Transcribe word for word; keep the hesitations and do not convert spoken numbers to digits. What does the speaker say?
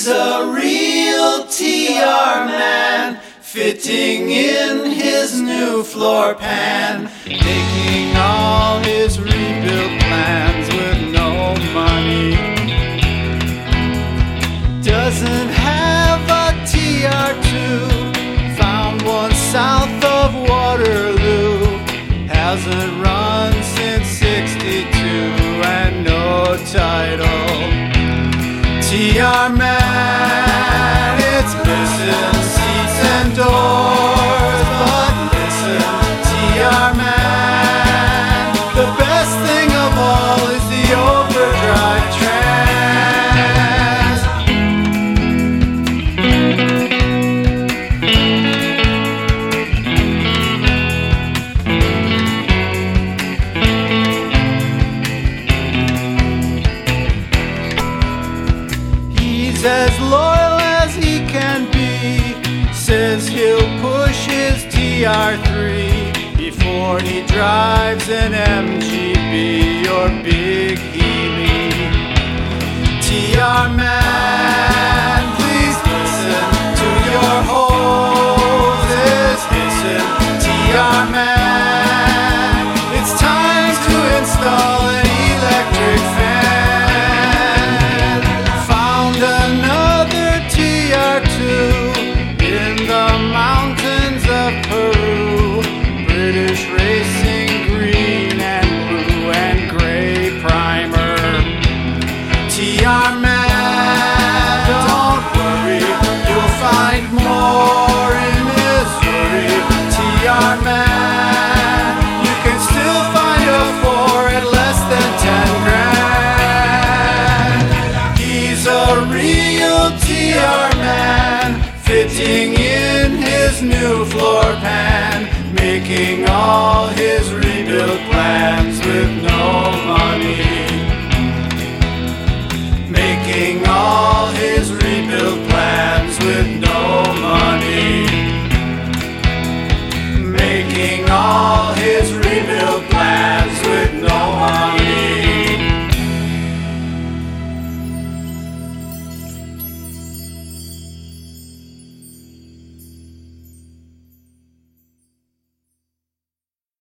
He's a real T R man, fitting in his new floor pan, making all his rebuild plans with no money. Doesn't have a T R two, found one south of Waterloo. Hasn't run since sixty-two and no title. T R man, it's missing seats and doors, but listen, T R man, the best thing of all is the overdrive trans. He's as loyal as he can be, says he'll push his T R three before he drives an M G B or big Healy. T R man, please listen to your hoses hissing. T R man, it's time to install an electric fan. Found another T R two in the mountains of Peru. British racing green and blue and gray primer. T R man, don't worry, you'll find more in Missouri. T R man, you can still find a four at less than ten grand. He's a real T R man, fitting in his new floor pan, making all his rebuild